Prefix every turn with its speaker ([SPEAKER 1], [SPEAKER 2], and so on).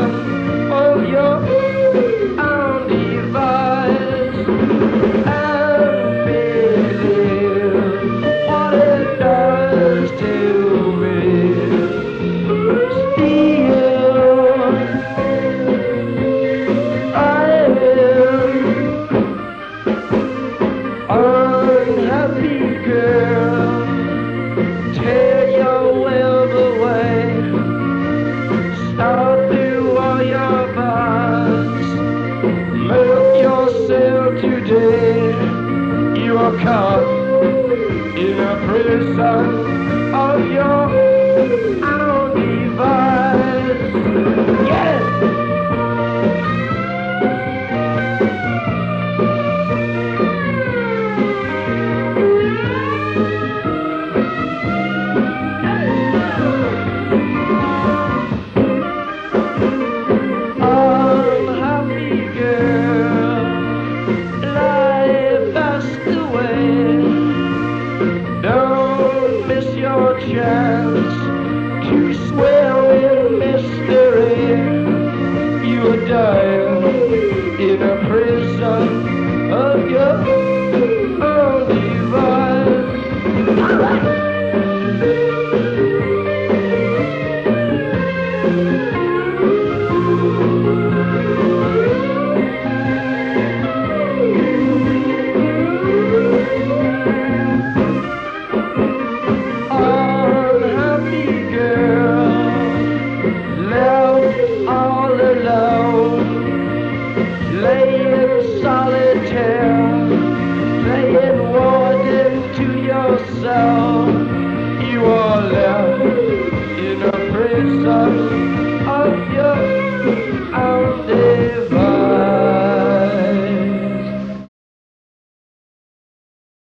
[SPEAKER 1] son of your own device and believe what it does to me. Still, I am unhappy girl. Tear your web away. Start through all your bars. Murk yourself today. You are caught in a prison of your own device. Yes! Chance to swell in mystery. You are dying in a prison of your own device. All right. Laying solitaire, playing warden to yourself.